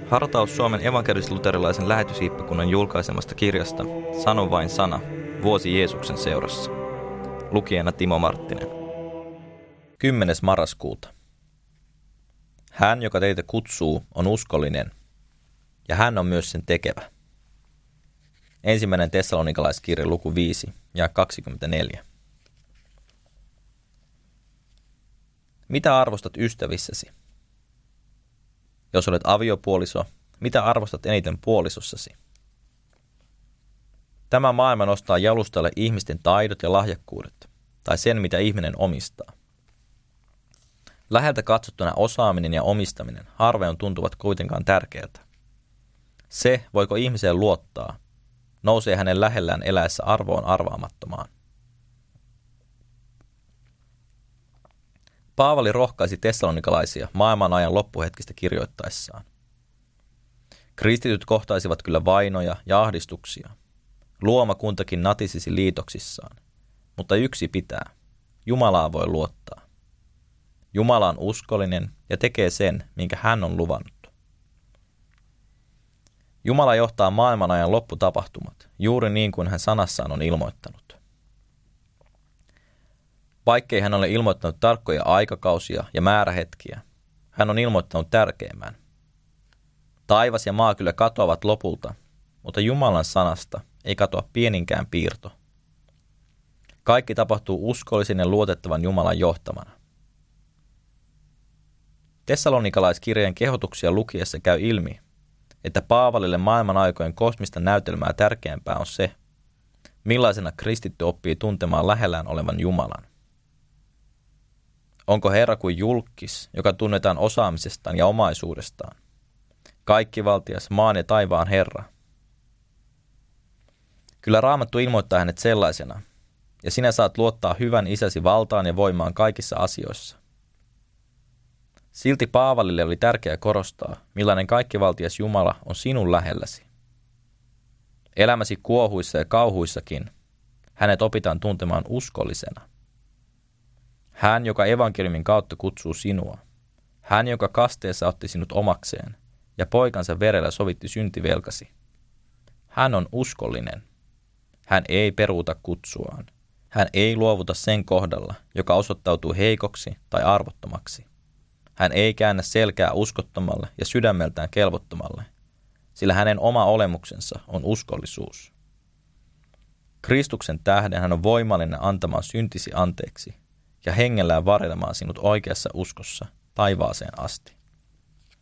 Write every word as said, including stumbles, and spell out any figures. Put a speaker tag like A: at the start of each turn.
A: Hartaus Suomen evankelis-luterilaisen lähetyshiippakunnan julkaisemasta kirjasta Sano vain sana, vuosi Jeesuksen seurassa. Lukijana Timo Marttinen. kymmenes marraskuuta. Hän, joka teitä kutsuu, on uskollinen, ja hän on myös sen tekevä. Ensimmäinen tessalonikalaiskirja luku viisi ja kaksikymmentäneljä. Mitä arvostat ystävissäsi? Jos olet aviopuoliso, mitä arvostat eniten puolisossasi? Tämä maailma nostaa jalustalle ihmisten taidot ja lahjakkuudet, tai sen, mitä ihminen omistaa. Läheltä katsottuna osaaminen ja omistaminen harvoin tuntuvat kuitenkaan tärkeältä. Se, voiko ihmiseen luottaa, nousee hänen lähellään eläessä arvoon arvaamattomaan. Paavali rohkaisi tessalonikalaisia maailman ajan loppuhetkistä kirjoittaessaan. Kristityt kohtaisivat kyllä vainoja ja ahdistuksia. Luomakuntakin natisisi liitoksissaan. Mutta yksi pitää. Jumalaa voi luottaa. Jumala on uskollinen ja tekee sen, minkä hän on luvannut. Jumala johtaa maailman ajan lopputapahtumat, juuri niin kuin hän sanassaan on ilmoittanut. Vaikkei hän ole ilmoittanut tarkkoja aikakausia ja määrähetkiä, hän on ilmoittanut tärkeimmän. Taivas ja maa kyllä katoavat lopulta, mutta Jumalan sanasta ei katoa pieninkään piirto. Kaikki tapahtuu uskollisen ja luotettavan Jumalan johtamana. Tessalonikalaiskirjeen kehotuksia lukiessa käy ilmi, että Paavalille maailman aikojen kosmista näytelmää tärkeämpää on se, millaisena kristitty oppii tuntemaan lähellään olevan Jumalan. Onko Herra kuin julkkis, joka tunnetaan osaamisestaan ja omaisuudestaan? Kaikkivaltias, maan ja taivaan Herra. Kyllä Raamattu ilmoittaa hänet sellaisena, ja sinä saat luottaa hyvän isäsi valtaan ja voimaan kaikissa asioissa. Silti Paavalille oli tärkeää korostaa, millainen kaikkivaltias Jumala on sinun lähelläsi. Elämäsi kuohuissa ja kauhuissakin hänet opitaan tuntemaan uskollisena. Hän, joka evankeliumin kautta kutsuu sinua. Hän, joka kasteessa otti sinut omakseen ja poikansa verellä sovitti syntivelkasi. Hän on uskollinen. Hän ei peruuta kutsuaan. Hän ei luovuta sen kohdalla, joka osoittautuu heikoksi tai arvottomaksi. Hän ei käännä selkää uskottomalle ja sydämeltään kelvottomalle, sillä hänen oma olemuksensa on uskollisuus. Kristuksen tähden hän on voimallinen antamaan syntisi anteeksi ja hengellään varjelemaan sinut oikeassa uskossa taivaaseen asti.